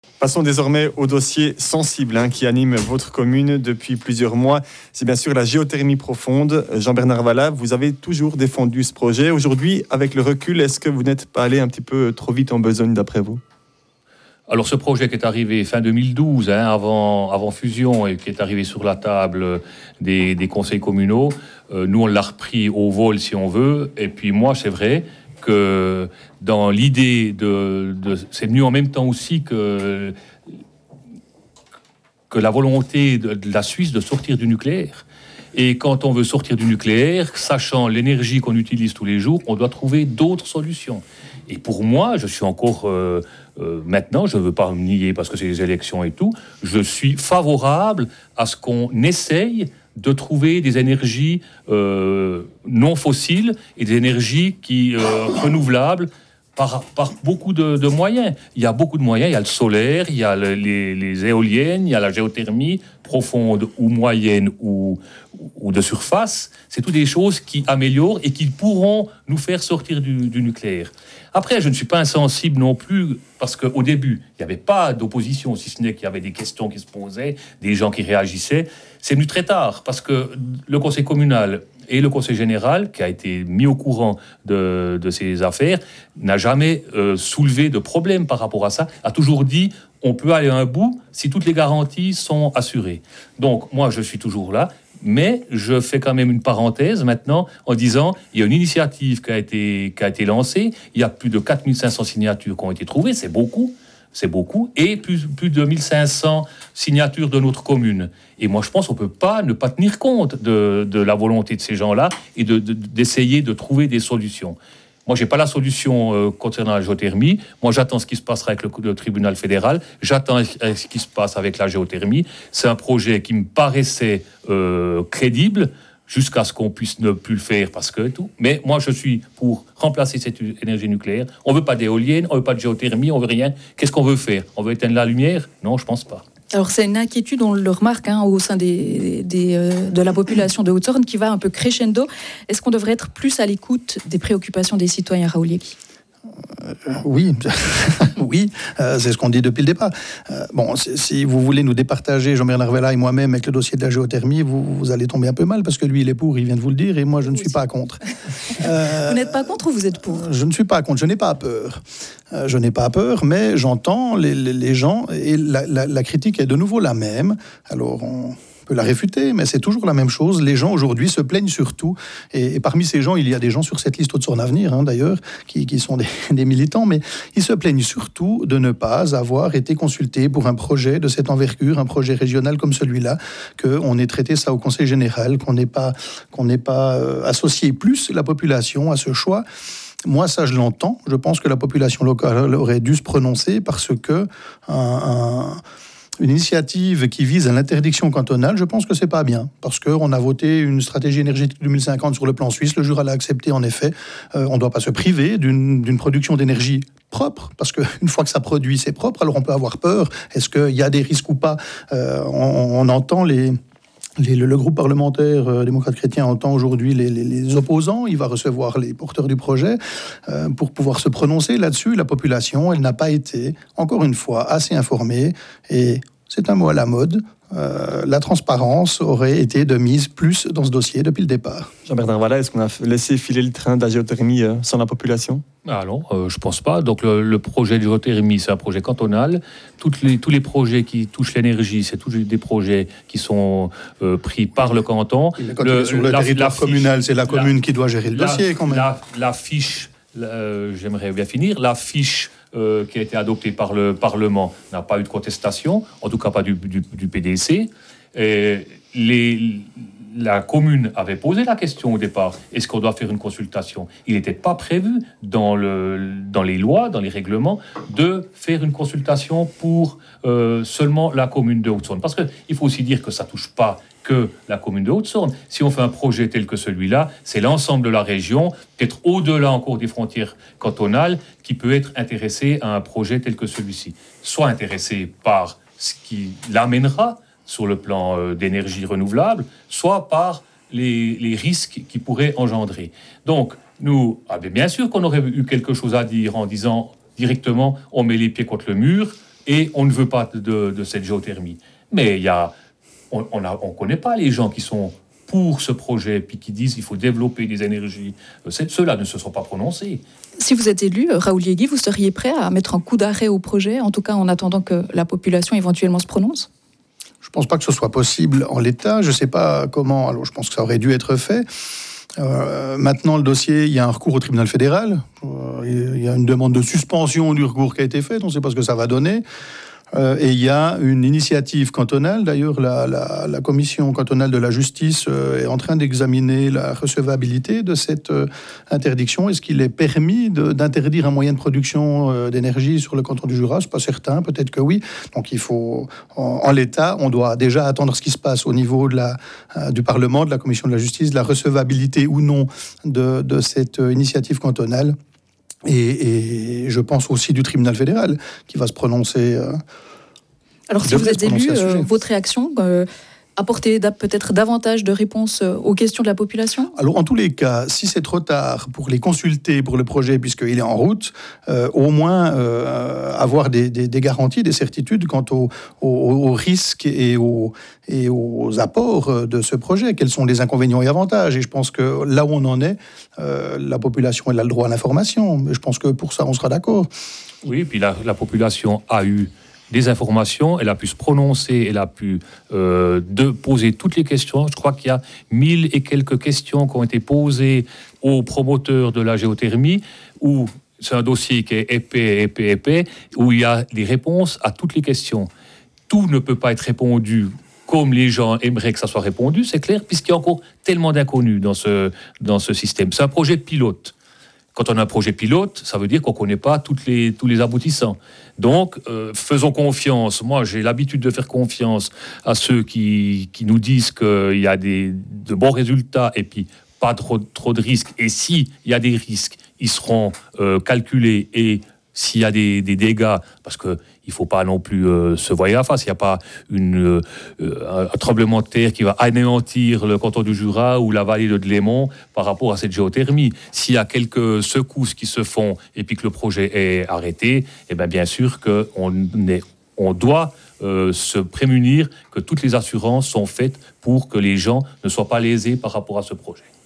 Passons désormais au dossier sensible qui anime votre commune depuis plusieurs mois. C'est bien sûr la géothermie profonde. Jean-Bernard Vallat, vous avez toujours défendu ce projet. Aujourd'hui, avec le recul, est-ce que vous n'êtes pas allé un petit peu trop vite en besogne d'après vous ? Alors ce projet qui est arrivé fin 2012, avant fusion, et qui est arrivé sur la table des conseils communaux, nous on l'a repris au vol si on veut. Et puis moi, c'est vrai que dans l'idée c'est venu en même temps aussi que la volonté de la Suisse de sortir du nucléaire. Et quand on veut sortir du nucléaire, sachant l'énergie qu'on utilise tous les jours, on doit trouver d'autres solutions. Et pour moi, je suis encore maintenant, je ne veux pas me nier parce que c'est les élections et tout, je suis favorable à ce qu'on essaye de trouver des énergies non fossiles et des énergies renouvelables par beaucoup de moyens. Il y a beaucoup de moyens, il y a le solaire, il y a les éoliennes, il y a la géothermie profonde ou moyenne ou de surface. C'est toutes des choses qui améliorent et qui pourront nous faire sortir du nucléaire. Après, je ne suis pas insensible non plus, parce qu'au début, il n'y avait pas d'opposition, si ce n'est qu'il y avait des questions qui se posaient, des gens qui réagissaient. C'est venu très tard, parce que le conseil communal et le conseil général, qui a été mis au courant de ces affaires, n'a jamais soulevé de problème par rapport à ça, a toujours dit on peut aller à un bout si toutes les garanties sont assurées. Donc, moi, je suis toujours là. Mais je fais quand même une parenthèse maintenant en disant il y a une initiative qui a été lancée. Il y a plus de 4500 signatures qui ont été trouvées. C'est beaucoup. Et plus de 1500 signatures de notre commune. Et moi, je pense qu'on ne peut pas ne pas tenir compte de la volonté de ces gens-là et d'essayer de trouver des solutions. Moi, je n'ai pas la solution concernant la géothermie. Moi, j'attends ce qui se passera avec le tribunal fédéral. J'attends ce qui se passe avec la géothermie. C'est un projet qui me paraissait crédible jusqu'à ce qu'on puisse ne plus le faire parce que tout. Mais moi, je suis pour remplacer cette énergie nucléaire. On ne veut pas d'éoliennes, on ne veut pas de géothermie, on ne veut rien. Qu'est-ce qu'on veut faire ? On veut éteindre la lumière ? Non, je ne pense pas. Alors c'est une inquiétude, on le remarque au sein de la population de Haute-Saône qui va un peu crescendo. Est-ce qu'on devrait être plus à l'écoute des préoccupations des citoyens, Raoul Lieki ? Oui, oui, c'est ce qu'on dit depuis le départ. Bon, si vous voulez nous départager, Jean-Bernard Vallat et moi-même, avec le dossier de la géothermie, vous allez tomber un peu mal, parce que lui, il est pour, il vient de vous le dire, et moi, je ne suis pas contre. Vous n'êtes pas contre ou vous êtes pour ? Je ne suis pas contre, je n'ai pas peur. Je n'ai pas peur, mais j'entends les gens, et la critique est de nouveau la même. Alors, on peut la réfuter, mais c'est toujours la même chose. Les gens aujourd'hui se plaignent surtout, et parmi ces gens, il y a des gens sur cette liste Haute-Saône Avenir, d'ailleurs, qui sont des militants, mais ils se plaignent surtout de ne pas avoir été consultés pour un projet de cette envergure, un projet régional comme celui-là, qu'on ait traité ça au Conseil général, qu'on n'ait pas associé plus la population à ce choix. Moi, ça, je l'entends. Je pense que la population locale aurait dû se prononcer parce que une initiative qui vise à l'interdiction cantonale, je pense que c'est pas bien, parce qu'on a voté une stratégie énergétique 2050 sur le plan suisse, le Jura l'a accepté en effet, on ne doit pas se priver d'une production d'énergie propre, parce qu'une fois que ça produit, c'est propre, alors on peut avoir peur, est-ce qu'il y a des risques ou pas, on entend le groupe parlementaire démocrate chrétien entend aujourd'hui les opposants, il va recevoir les porteurs du projet pour pouvoir se prononcer là-dessus. La population, elle n'a pas été, encore une fois, assez informée, et c'est un mot à la mode. La transparence aurait été de mise plus dans ce dossier depuis le départ. Jean-Bernard Vallat, est-ce qu'on a laissé filer le train de la géothermie sans la population ? Ah non, je pense pas. Donc le projet de géothermie, c'est un projet cantonal. Tous les projets qui touchent l'énergie, c'est tous des projets qui sont pris par le canton. Sur le territoire communal, c'est la commune qui doit gérer le dossier quand même. La fiche, j'aimerais bien finir, la fiche qui a été adoptée par le Parlement n'a pas eu de contestation, en tout cas pas du PDC. La commune avait posé la question au départ, est-ce qu'on doit faire une consultation ? Il n'était pas prévu dans les lois, dans les règlements, de faire une consultation pour seulement la commune de Haute-Saône. Parce qu'il faut aussi dire que ça ne touche pas que la commune de Haute-Saône. Si on fait un projet tel que celui-là, c'est l'ensemble de la région, peut-être au-delà encore des frontières cantonales, qui peut être intéressé à un projet tel que celui-ci. Soit intéressé par ce qui l'amènera sur le plan d'énergie renouvelable, soit par les risques qu'il pourrait engendrer. Donc, bien sûr qu'on aurait eu quelque chose à dire en disant directement, on met les pieds contre le mur, et on ne veut pas de cette géothermie. Mais on ne connaît pas les gens qui sont pour ce projet, puis qui disent qu'il faut développer des énergies. Ceux-là ne se sont pas prononcés. Si vous êtes élu, Raoul Liegui, vous seriez prêt à mettre un coup d'arrêt au projet, en tout cas en attendant que la population éventuellement se prononce ? Je ne pense pas que ce soit possible en l'état. Je ne sais pas comment. Alors, je pense que ça aurait dû être fait. Maintenant, le dossier, il y a un recours au tribunal fédéral. Il y a une demande de suspension du recours qui a été faite. On ne sait pas ce que ça va donner. Et il y a une initiative cantonale. D'ailleurs, la commission cantonale de la justice est en train d'examiner la recevabilité de cette interdiction. Est-ce qu'il est permis d'interdire un moyen de production d'énergie sur le canton du Jura ? C'est pas certain, peut-être que oui. Donc il faut, en l'état, on doit déjà attendre ce qui se passe au niveau du Parlement, de la commission de la justice, de la recevabilité ou non de cette initiative cantonale. Et je pense aussi du tribunal fédéral qui va se prononcer. Alors si vous êtes élu, votre réaction, apporter peut-être davantage de réponses aux questions de la population ? Alors en tous les cas, si c'est trop tard pour les consulter pour le projet puisqu'il est en route, au moins avoir des garanties, des certitudes quant aux risques et aux apports de ce projet. Quels sont les inconvénients et avantages ? Et je pense que là où on en est, la population elle a le droit à l'information. Mais je pense que pour ça, on sera d'accord. Oui, puis la population a eu des informations, elle a pu se prononcer, elle a pu poser toutes les questions. Je crois qu'il y a 1000 et quelques questions qui ont été posées aux promoteurs de la géothermie, où c'est un dossier qui est épais, où il y a des réponses à toutes les questions. Tout ne peut pas être répondu comme les gens aimeraient que ça soit répondu, c'est clair, puisqu'il y a encore tellement d'inconnus dans ce système. C'est un projet pilote. Quand on a un projet pilote, ça veut dire qu'on ne connaît pas tous les aboutissants. Donc, faisons confiance. Moi, j'ai l'habitude de faire confiance à ceux qui nous disent qu'il y a de bons résultats et puis pas trop de risques. Et s'il y a des risques, ils seront calculés. Et s'il y a des dégâts, parce qu'il ne faut pas non plus se voir la face, il n'y a pas un tremblement de terre qui va anéantir le canton du Jura ou la vallée de Delémont par rapport à cette géothermie. S'il y a quelques secousses qui se font et puis que le projet est arrêté, eh bien sûr qu'on doit se prémunir que toutes les assurances sont faites pour que les gens ne soient pas lésés par rapport à ce projet.